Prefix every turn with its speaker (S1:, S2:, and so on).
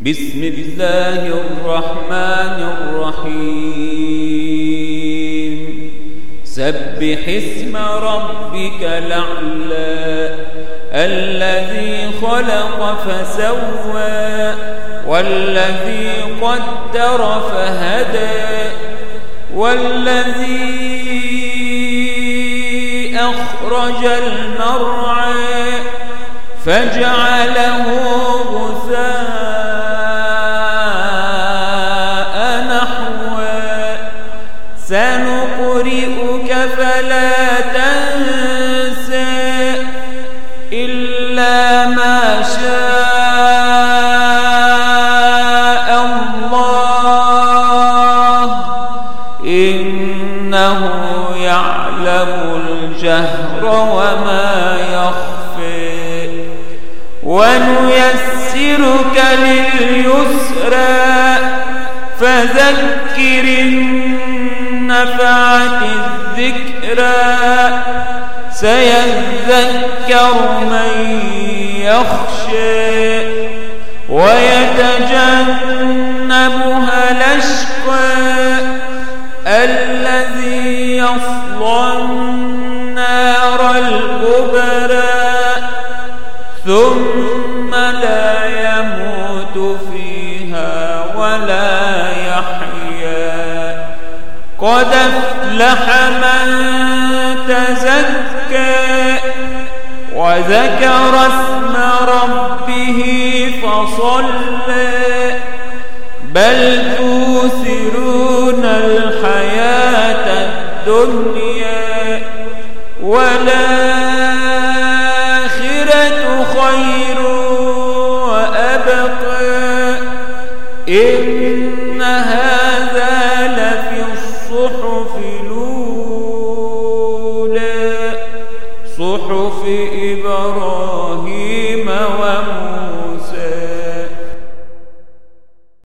S1: بسم الله الرحمن الرحيم سبح اسم ربك الأعلى الذي خلق فسوى والذي قدر فهدى والذي أخرج المرعى فجعله غثاء نحوا سنقرئك فلا تنسى إلا ما شاء الله إنه يعلم الجهر وما يخفى ونيسرك لليسرى فذكر إن نفعت الذكرى سيذكر من يخشى ويتجنبها الأشقى الذي يصلى النار الكبرى ثم لا يموت فيها ولا يحيا قد أفلح من تزكى وذكر اسم ربه فصلى بل توثرون الحياة الدنيا والآخرة خير وأبقى إن هذا لفي الصحف الأولى صحف إبراهيم